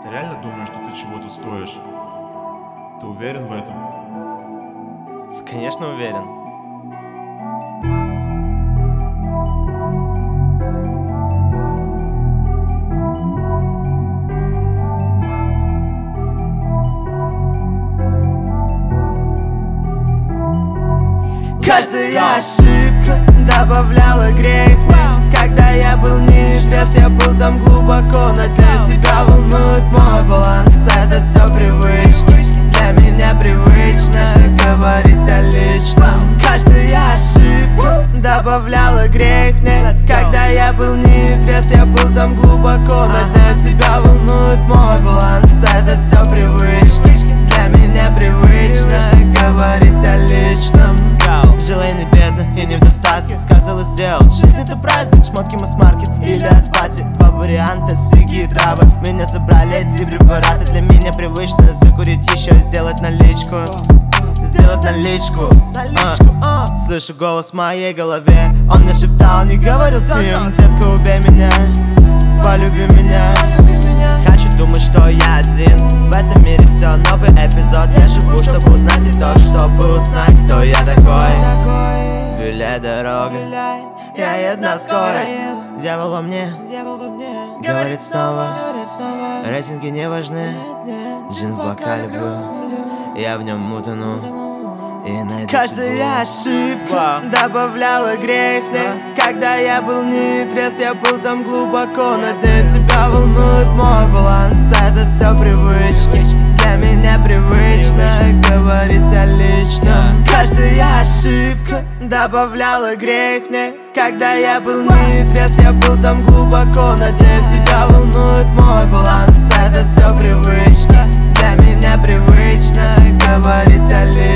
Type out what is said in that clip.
Ты реально думаешь, что ты чего-то стоишь? Ты уверен в этом? Конечно, уверен. Каждая ошибка добавляла грех мне. Когда я был неизвест, я был там глубоко. Но для тебя волнует мой баланс. Это все привычки, для меня привычно говорить о личном. Каждая ошибка добавляла грех мне. Когда я был неизвест, я был там глубоко. Но для тебя волнует мой баланс. Это все привычки, для меня привычно говорить о личном. Жила я не бедно и не в достатке, сказал и сделал. Жизнь это праздник, шмотки масс-маркет или от пати. Два варианта, сиги и травы. Меня забрали эти препараты. Для меня привычно закурить еще и сделать наличку. Сделать наличку. Слышу голос в моей голове. Он мне шептал, не говорил с ним. Детка, убей меня, полюби меня. Хочу думать, что я один. В этом мире все новый эпизод. Я живу, чтобы узнать и то, чтобы узнать, кто я такой. Виляй дорога, я еду на скорой. Дьявол во мне говорит снова. Рейтинги не важны, джин в бокале блю. Я в нем утону. Каждая ошибка добавляла грех мне. Когда я был нетрезв, я был там глубоко. Но для тебя волнует мой баланс. Это все привычки, для меня привычно говорить о личном. Каждая ошибка добавляла грех мне. Когда я был нетрезв, я был там глубоко. Но для тебя волнует мой баланс. Это все привычки, для меня привычно говорить о личном.